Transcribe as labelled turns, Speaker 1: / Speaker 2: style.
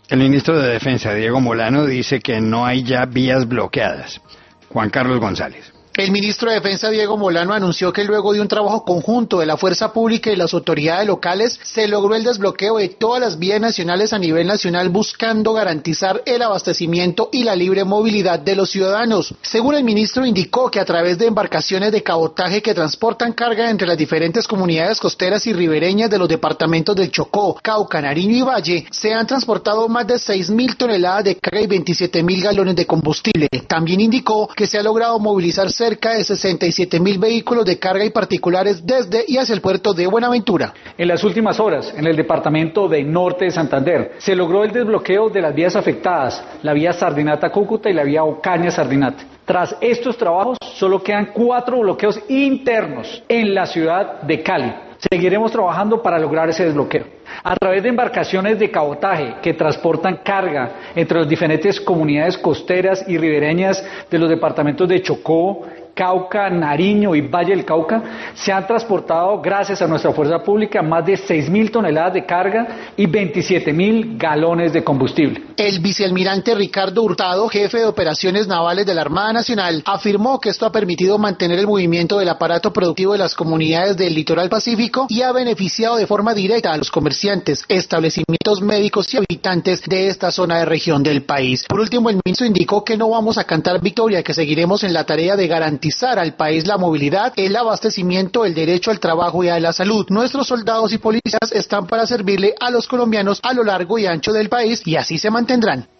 Speaker 1: El ministro de Defensa, Diego Molano, dice que no hay ya vías bloqueadas. Juan Carlos González.
Speaker 2: El ministro de Defensa, Diego Molano, anunció que luego de un trabajo conjunto de la Fuerza Pública y las autoridades locales, se logró el desbloqueo de todas las vías nacionales a nivel nacional, buscando garantizar el abastecimiento y la libre movilidad de los ciudadanos. Según el ministro, indicó que a través de embarcaciones de cabotaje que transportan carga entre las diferentes comunidades costeras y ribereñas de los departamentos del Chocó, Cauca, Nariño y Valle, se han transportado más de 6.000 toneladas de carga y 27.000 galones de combustible. También indicó que se ha logrado movilizar cerca de 67.000 vehículos de carga y particulares desde y hacia el puerto de Buenaventura.
Speaker 3: En las últimas horas, en el departamento de Norte de Santander, se logró el desbloqueo de las vías afectadas, la vía Sardinata-Cúcuta y la vía Ocaña-Sardinata. Tras estos trabajos, solo quedan 4 bloqueos internos en la ciudad de Cali. Seguiremos trabajando para lograr ese desbloqueo. A través de embarcaciones de cabotaje que transportan carga entre las diferentes comunidades costeras y ribereñas de los departamentos de Chocó, Cauca, Nariño y Valle del Cauca, se han transportado, gracias a nuestra fuerza pública, más de 6.000 toneladas de carga y 27.000 galones de combustible.
Speaker 2: El vicealmirante Ricardo Hurtado, jefe de operaciones navales de la Armada Nacional, afirmó que esto ha permitido mantener el movimiento del aparato productivo de las comunidades del litoral pacífico y ha beneficiado de forma directa a los comerciantes, establecimientos médicos y habitantes de esta zona de región del país. Por último, el ministro indicó que no vamos a cantar victoria, que seguiremos en la tarea de garantizar al país la movilidad, el abastecimiento, el derecho al trabajo y a la salud. Nuestros soldados y policías están para servirle a los colombianos a lo largo y ancho del país y así se mantendrán.